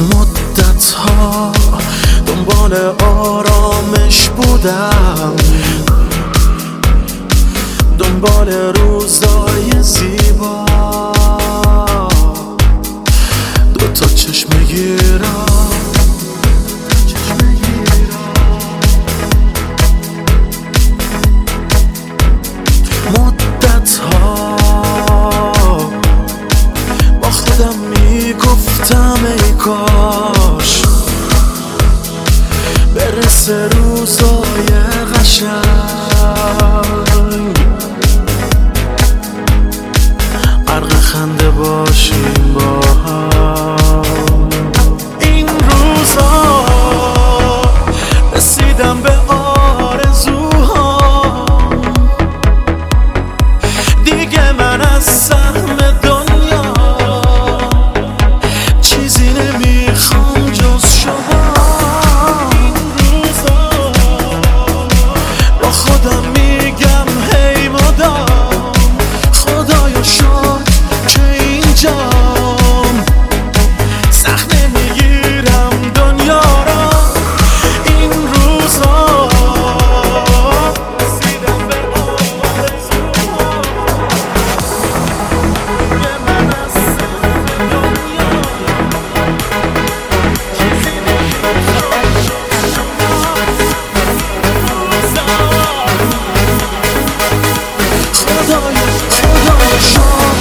مدت‌ها دنبال آرامش بودم، دنبال روزای زیبا، دوتا چشم گیرم، مدت‌ها با خودم میگفتم ای کاش برسه روزای قشنگ، غرق خنده باشیم با هم. این روزا رسیدم به آرزوهام، دیگه من از سهم دنیا چیزی نمیخوام جز شما. این روزا با خودم میگم هی مدام خدایا شد که اینجام، سخت نمیگیرم دنیا را. این روزا رسیدم به آرزوهام، دیگه من از سهم دنیا چیزی نمیخوام جز شما. خدایا شد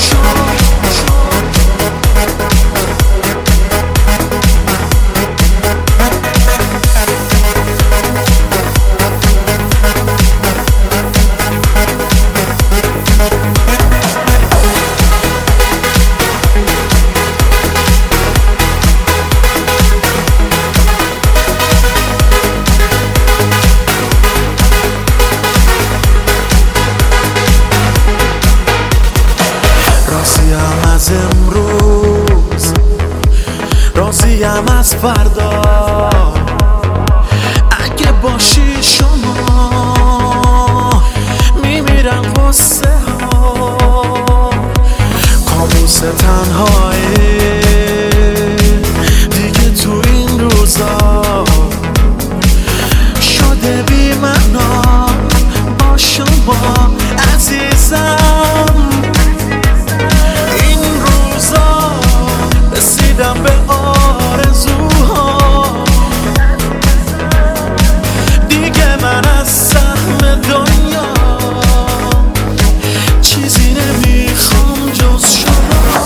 راضیم از امروز، راضیم از فردا، اگه باشی شما میمیرن قصه ها. کابوس تنهایی دیگه تو این روزا شده بی معنا با شما عزیزم. رسیدم به آرزوها، دیگه من از سهم دنیا چیزی نمیخوام جز شما.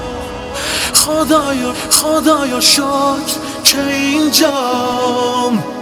خدایا شکر که اینجام،